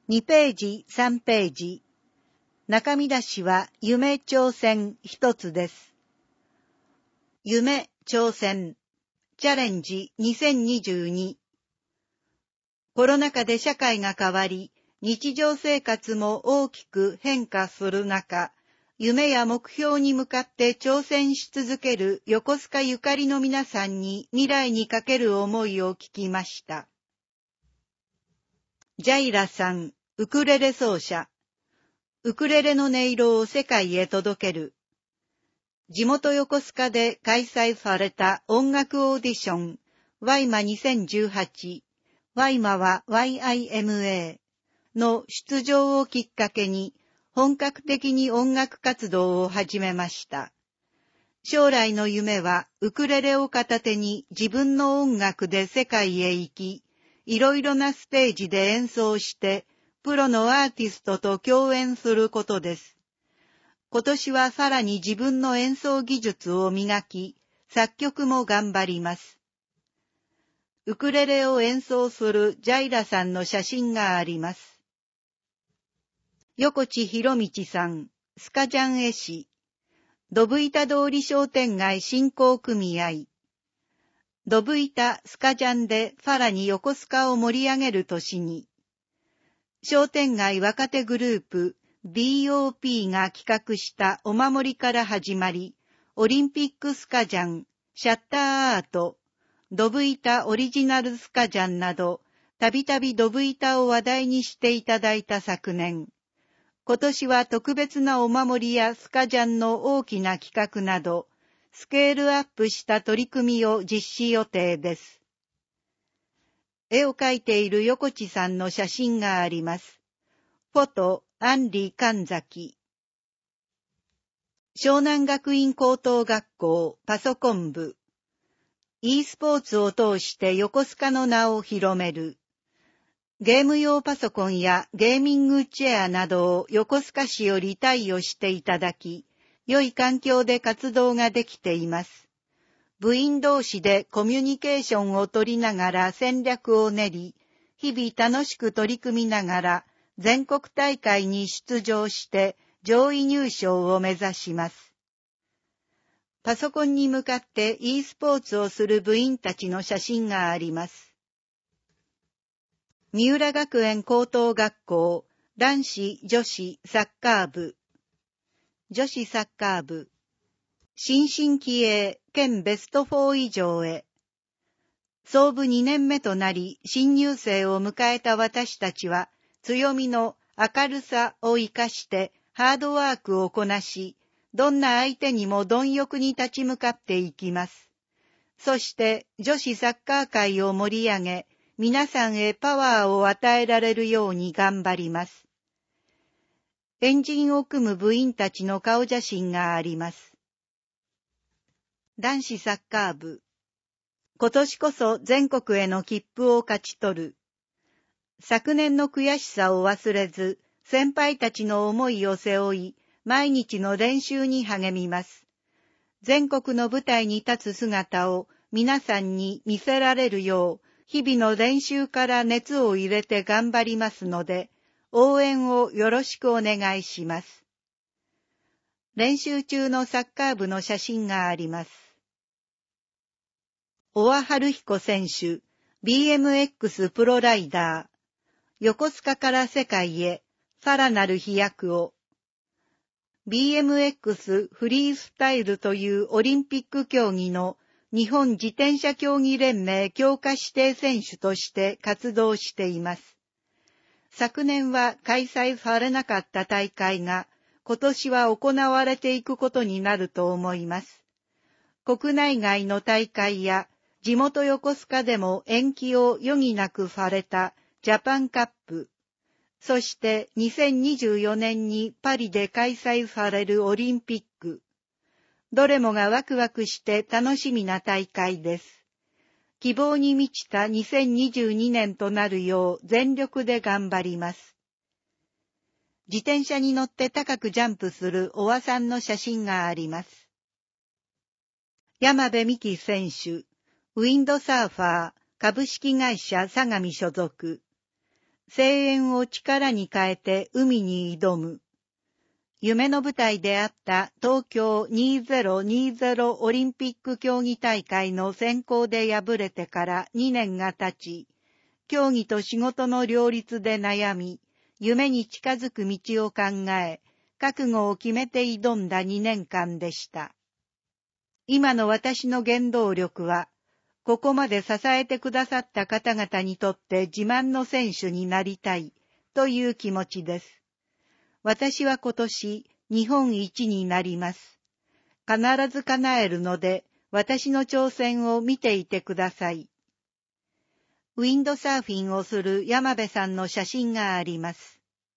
2ページ、3ページ。中見出しは夢挑戦一つです。夢挑戦チャレンジ2022。コロナ禍で社会が変わり、日常生活も大きく変化する中、夢や目標に向かって挑戦し続ける横須賀ゆかりの皆さんに未来にかける思いを聞きました。ジャイラさん、ウクレレ奏者。ウクレレの音色を世界へ届ける。地元横須賀で開催された音楽オーディション、ワイマ2018、ワイマは YIMA の出場をきっかけに、本格的に音楽活動を始めました。将来の夢はウクレレを片手に自分の音楽で世界へ行き、いろいろなステージで演奏して、プロのアーティストと共演することです。今年はさらに自分の演奏技術を磨き、作曲も頑張ります。ウクレレを演奏するジャイラさんの写真があります。横地博道さん、スカジャン絵師。ドブ板通り商店街振興組合。ドブ板スカジャンでさらに横須賀を盛り上げる年に。商店街若手グループ BOP が企画したお守りから始まり、オリンピックスカジャン、シャッターアート、ドブ板オリジナルスカジャンなど、たびたびドブ板を話題にしていただいた昨年。今年は特別なお守りやスカジャンの大きな企画など、スケールアップした取り組みを実施予定です。絵を描いている横地さんの写真があります。フォト、アンリ神崎。湘南学院高等学校パソコン部。e スポーツを通して横須賀の名を広める。ゲーム用パソコンやゲーミングチェアなどを横須賀市より貸与していただき、良い環境で活動ができています。部員同士でコミュニケーションを取りながら戦略を練り、日々楽しく取り組みながら全国大会に出場して上位入賞を目指します。パソコンに向かって e スポーツをする部員たちの写真があります。三浦学園高等学校男子女子サッカー部。女子サッカー部。新進気鋭兼ベスト4以上へ。創部2年目となり新入生を迎えた私たちは強みの明るさを生かしてハードワークをこなし、どんな相手にも貪欲に立ち向かっていきます。そして女子サッカー界を盛り上げ、皆さんへパワーを与えられるように頑張ります。円陣を組む部員たちの顔写真があります。男子サッカー部。今年こそ全国への切符を勝ち取る。昨年の悔しさを忘れず、先輩たちの思いを背負い、毎日の練習に励みます。全国の舞台に立つ姿を皆さんに見せられるよう、日々の練習から熱を入れて頑張りますので、応援をよろしくお願いします。練習中のサッカー部の写真があります。小和春彦選手、BMX プロライダー。横須賀から世界へ、さらなる飛躍を。BMX フリースタイルというオリンピック競技の日本自転車競技連盟強化指定選手として活動しています。昨年は開催されなかった大会が今年は行われていくことになると思います。国内外の大会や地元横須賀でも延期を余儀なくされたジャパンカップ、そして2024年にパリで開催されるオリンピック。どれもがワクワクして楽しみな大会です。希望に満ちた2022年となるよう全力で頑張ります。自転車に乗って高くジャンプするおわさんの写真があります。山部美希選手、ウィンドサーファー株式会社相模所属。 声援を力に変えて海に挑む。夢の舞台であった東京2020オリンピック競技大会の選考で敗れてから2年が経ち、競技と仕事の両立で悩み、夢に近づく道を考え、覚悟を決めて挑んだ2年間でした。今の私の原動力は、ここまで支えてくださった方々にとって自慢の選手になりたいという気持ちです。私は今年日本一になります。必ず叶えるので、私の挑戦を見ていてください。ウィンドサーフィンをする山部さんの写真があります。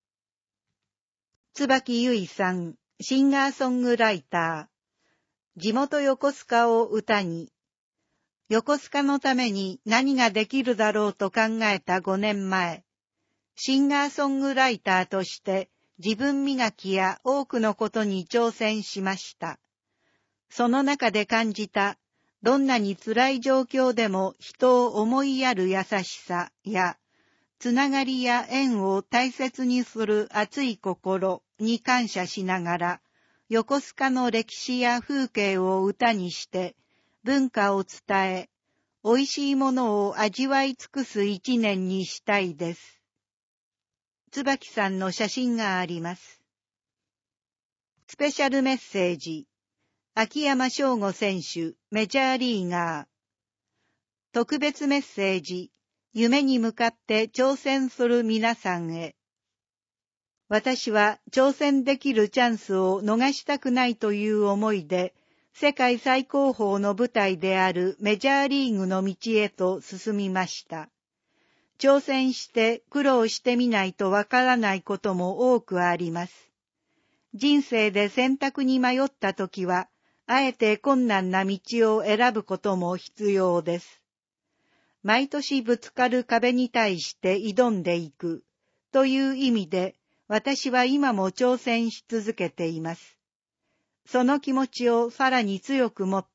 椿ゆいさん、シンガーソングライター。地元横須賀を歌に。横須賀のために何ができるだろうと考えた5年前。シンガーソングライターとして自分磨きや多くのことに挑戦しました。その中で感じた、どんなに辛い状況でも人を思いやる優しさや、つながりや縁を大切にする熱い心に感謝しながら、横須賀の歴史や風景を歌にして、文化を伝え、美味しいものを味わい尽くす一年にしたいです。椿さんの写真があります。スペシャルメッセージ。秋山翔吾選手、メジャーリーガー。特別メッセージ。夢に向かって挑戦する皆さんへ。私は挑戦できるチャンスを逃したくないという思いで、世界最高峰の舞台であるメジャーリーグの道へと進みました。挑戦して苦労してみないとわからないことも多くあります。人生で選択に迷ったときは、あえて困難な道を選ぶことも必要です。毎年ぶつかる壁に対して挑んでいくという意味で、私は今も挑戦し続けています。その気持ちをさらに強く持って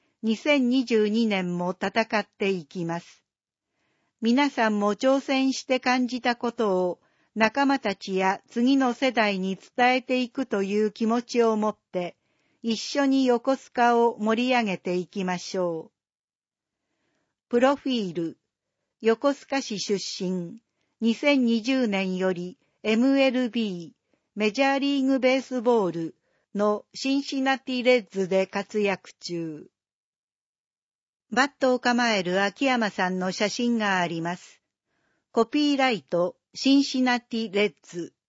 、2022年も戦っていきます。皆さんも挑戦して感じたことを仲間たちや次の世代に伝えていくという気持ちを持って、一緒に横須賀を盛り上げていきましょう。プロフィール、横須賀市出身、2020年より MLB、メジャーリーグベースボールのシンシナティレッズで活躍中。バットを構える秋山さんの写真があります。コピーライト、シンシナティレッズ。